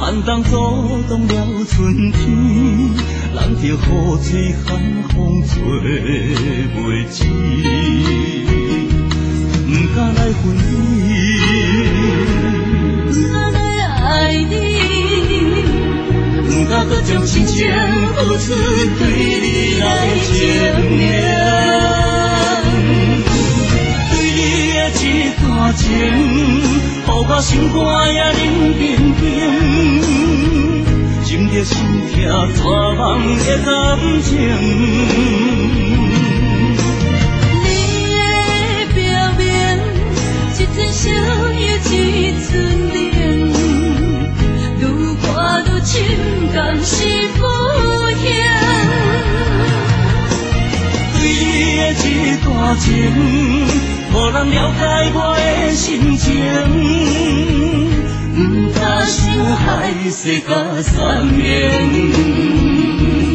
寒冬阻挡了春天，人着雨吹寒风吹袂止，不敢来分离， 不敢来爱你， 不敢搁将真情付出对你来证明，对你的这段情。予我心肝也冷冰冰，心着心痛，绝望的感情。 你的表面，一阵烧又一阵冷，愈看愈深感是敷衍。 对你的这段情。无人了解我的心情，不敢伤害世间善缘。